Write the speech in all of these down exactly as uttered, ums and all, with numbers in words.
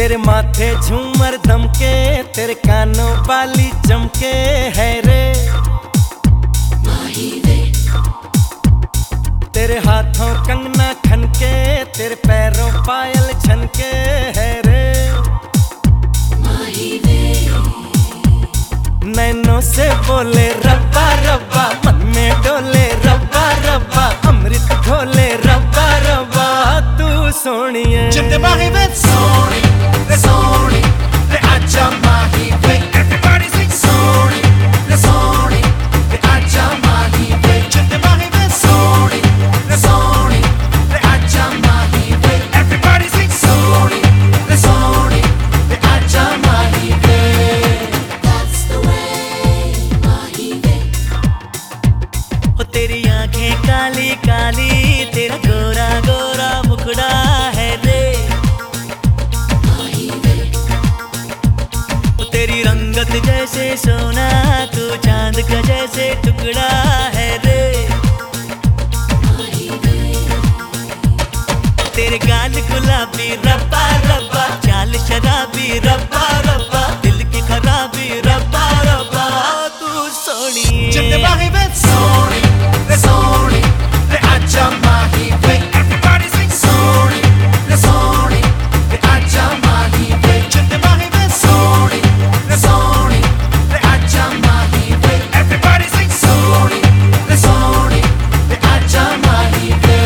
तेरे माथे झूमर दमके, तेरे कानों वाली चमके है रे माही वे। तेरे हाथों कंगना खनके, तेरे पैरों पायल छनके है रे माही वे। नैनों से बोले रब्बा रब्बा, मन में डोले रब्बा रब्बा, अमृत घोले रब्बा रब्बा, तू सोनिए जिंदे माही वे सोनी रे सोनी रे आजा माही वे। Everybody sing सोनी रे सोनी रे आजा माही वे। जिंदे माही वे सोनी रे सोनी रे आजा माही वे। Everybody sing सोनी रे सोनी रे आजा माही वे। That's the way माही वे। ओ तेरी आंखें काली काली, तेरा गोरा गोरा मुखड़ा है रे माही वे। तेरी रंगत जैसे सोना, तू चांद का जैसे टुकड़ा है रे माही वे। तेरे गाल गुलाबी रब्बा रब्बा, चाल शराबी रब्बा रब्बा, दिल की खराबी रब्बा रब्बा, तू सोनिए जिंदे माही वे सोनी रे सोनी रे आजा माही वे। Everybody sing सोनी रे सोनी रे आजा माही वे। जिंदे माही वे सोनी रे सोनी रे आजा माही वे। Everybody sing सोनी रे सोनी रे आजा माही वे।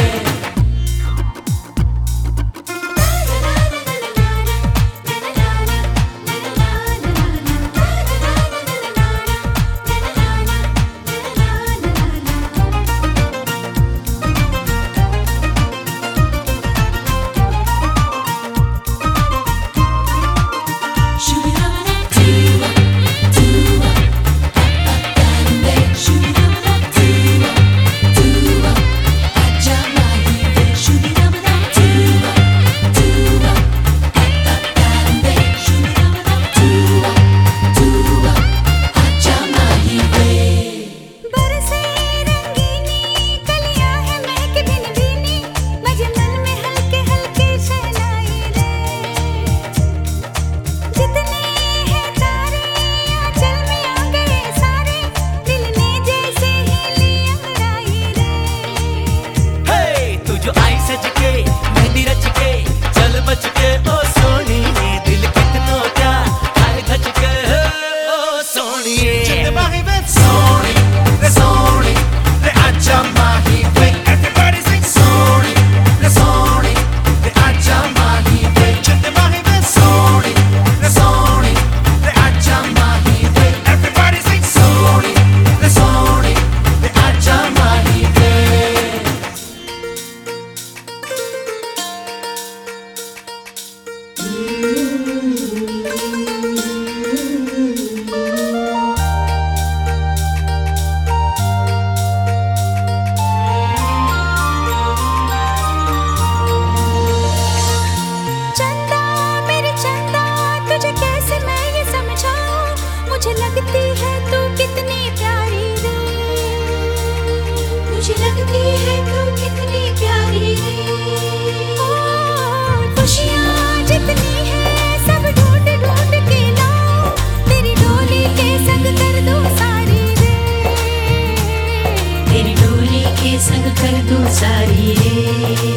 संग कर दूं सारी रे।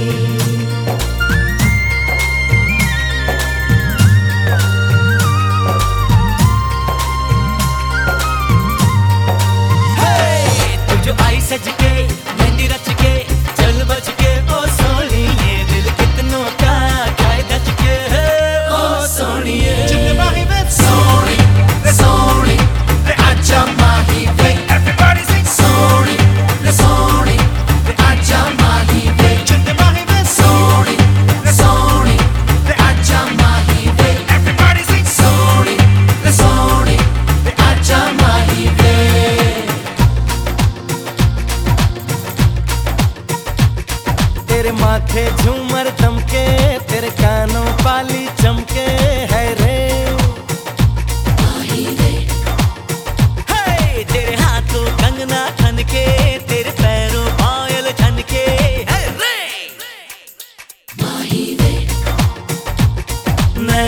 सज के मेहंदी रच के चल बच के ओ सोनिए, दिल कितनों का खाए दच के ओ सोनिए। जिंदे माही वे सोनी रे सोनी रे आजा माही वे। Everybody sing सोनी रे सोनी रे आजा माही वे। जिंदे माही वे सोनी रे सोनी रे आजा माही वे। Everybody sing सोनी रे सोनी रे आजा माही वे। तेरे माथे झूमर दमके, तेरे कानों वाली चमके है रे माही वे। हे तेरे हाथों कंगना खनके, तेरे पैरों पायल छनके है रे माही वे।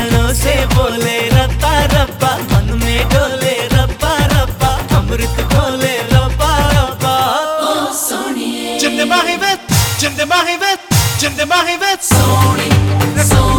जिंदे माही वे जिंदे माही वे सोनी रे सोनी